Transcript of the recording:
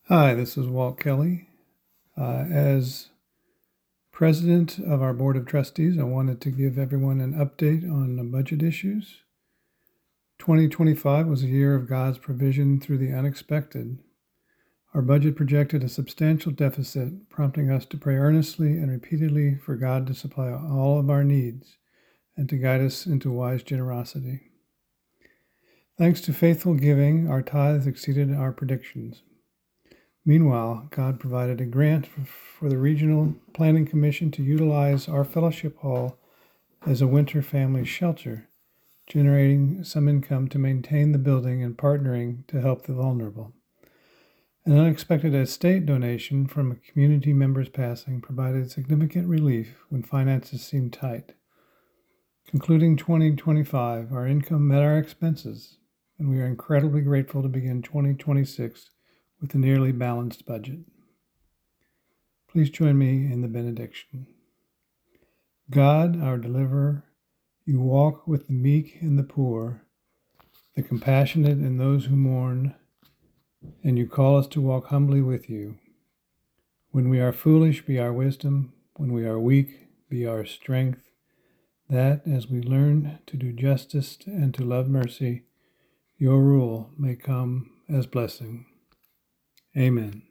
Hi, this is Walt Kelly. As president of our Board of Trustees, I wanted to give everyone an update on the budget issues. 2025 was a year of God's provision through the unexpected. Our budget projected a substantial deficit, prompting us to pray earnestly and repeatedly for God to supply all of our needs and to guide us into wise generosity. Thanks to faithful giving, our tithes exceeded our predictions. Meanwhile, God provided a grant for the Regional Planning Commission to utilize our fellowship hall as a winter family shelter, generating some income to maintain the building and partnering to help the vulnerable. An unexpected estate donation from a community member's passing provided significant relief when finances seemed tight. Concluding 2025, our income met our expenses, and we are incredibly grateful to begin 2026 with a nearly balanced budget. Please join me in the benediction. God, our deliverer, you walk with the meek and the poor, the compassionate and those who mourn, and you call us to walk humbly with you. When we are foolish, be our wisdom. When we are weak, be our strength, that as we learn to do justice and to love mercy, your rule may come as blessing. Amen.